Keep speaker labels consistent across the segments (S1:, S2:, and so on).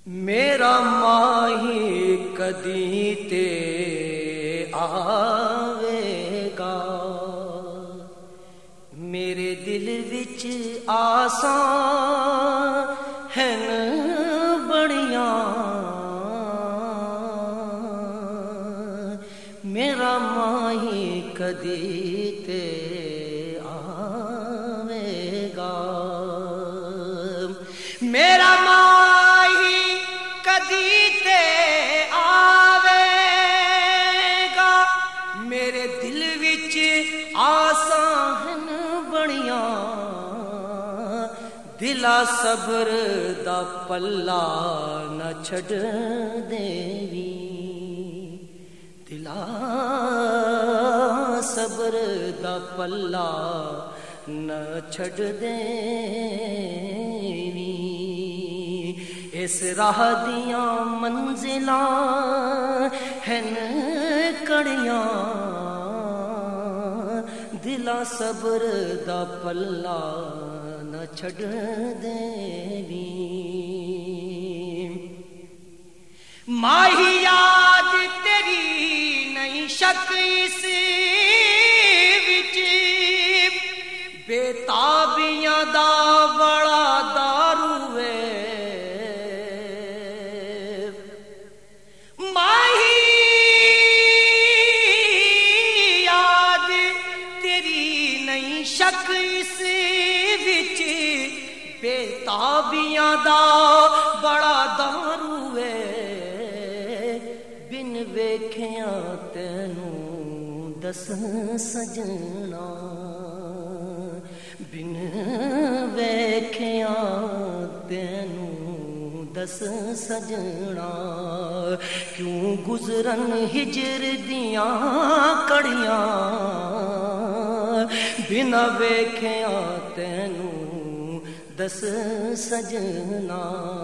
S1: میرا ماہی کدی تے آوے گا، میرے دل وچ آساں ہن بڑیاں، میرا ماہی کدی تے آوے گا، میرا ماہی کدی تے آوے گا، میرے دل وچ آساں ہن بڑیاں، دلا صبر دا پلہ نہ چھڈ دیوی، دلا صبر دا پلہ نہ چھڈ دیوی، اس راہ دیاں منزلاں ہن کڑیاں، دلا صبر دا پلہ نہ چھڈ دیوی، ماہی یاد تیری نہیں شک اس وچ، بے تابیاں دا بڑا دارو ہے، ماہی یاد تیری نہیں شک اس وچ، بے تابیاں دا بڑا دارو ہے، بن ویکھیاں تینوں دس سجنا، بن ویکھیاں تینوں دس سجنا، کیوں گزرن ہجر دیاں کڑیاں، بنا ویکھیاں تینوں دس سجنا،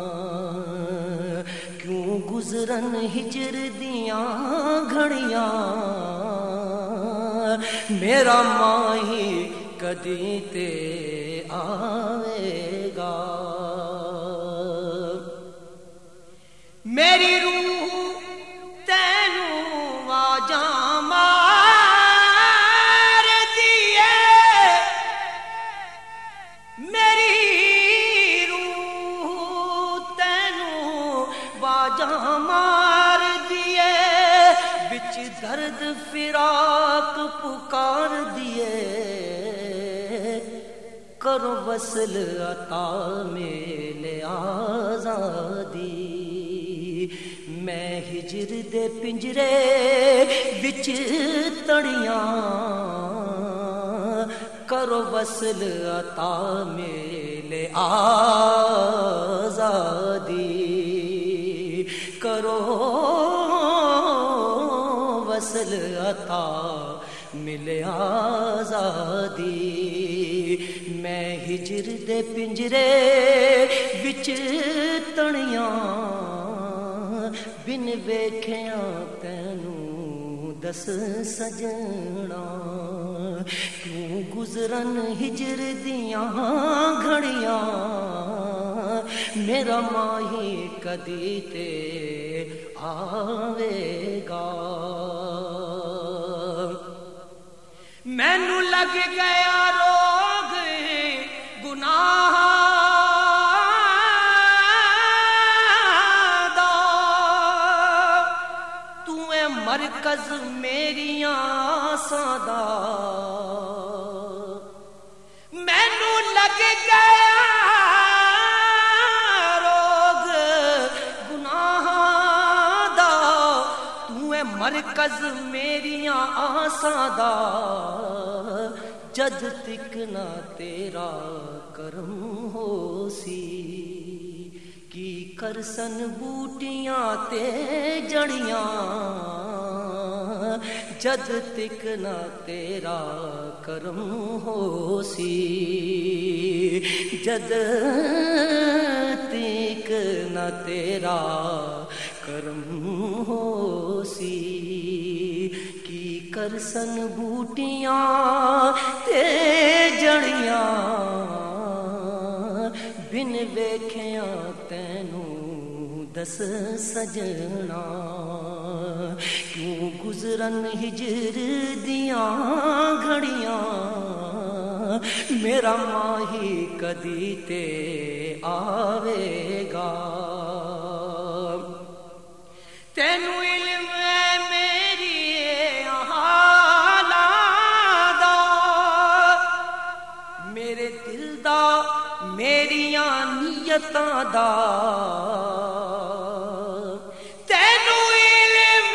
S1: کیوں گزرن ہجر دیاں گھڑیاں، میرا ماہی کدی تے آوے گا، میری روح تینوں آجاں مار دیے، میری روح تینوں آجاں مار دیے، بچ درد فراق پکار دیے، کرو وصل عطا میلے آزادی، میں ہجر دے پنجرے وچ تڑیاں، کرو وصل عطا میلے آزادی، کرو وصل عطا ملے آزادی، میں ہجر دے پنجرے وچ تڑیاں، بن ویکھیاں تینوں دس سجنا، کیوں گزرن ہجر دیاں گھڑیاں، میرا ماہی کدی تے آوے گا، مینوں لگ گیا روگ گناہ دا، تو اے مرکز میریاں آساں دا، مینوں لگ گیا روگ گناہ دا، تو اے مرکز میریاں آساں دا، جد تک نہ تیرا کرم ہو سی، کی کرسن بوٹیاں تے جڑیاں، جد تک نہ تیرا کرم ہو سی، جد تک نہ تیرا کرم ہو سی، کرسن بوٹیاں تے جڑیاں، بن ویکھیاں تینوں دس سجنا کیوں گزرن ہجر دیاں گھڑیاں میرا ماہی کدی تے آوے گا تینوں علم ہے میری حالاں دا میرے دل دا میریاں نیتاں دا تینوں علم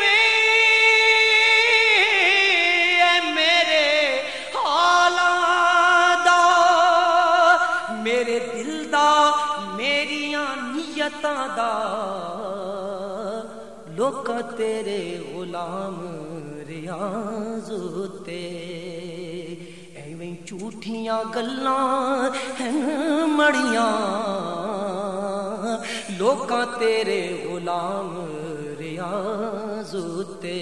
S1: ہے میرے حالاں دا میرے دل دا میریاں نیتاں دا لوکاں تیرے غلام ریاض تے ایویں جھوٹیاں گلاں ہیں مڑیاں لوکاں تیرے غلام ریاض تے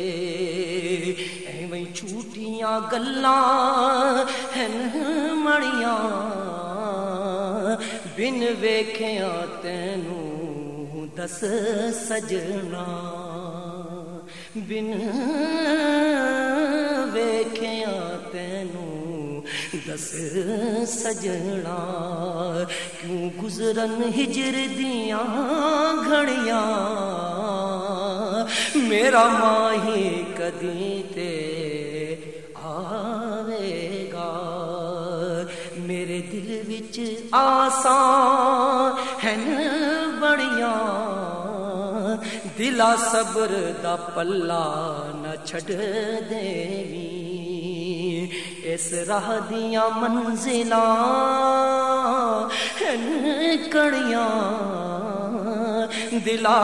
S1: ایویں جھوٹیاں گلاں ہیں مڑیاں بن ویکھیاں تینوں دس سجنا بن ویکھیاں تینوں دس سجنا کیوں گزرن ہجر دیاں گھڑیاں میرا ماہی کدی تے آوے گا میرے دل وچ آساں ہیں بڑیاں دلا صبر دا پلا نہ چھڈ دیویں اس راہ دیاں منزلاں ہیں کڑیاں دلا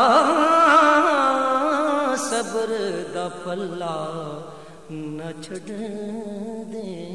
S1: صبر دا پلا نہ چھڈ دے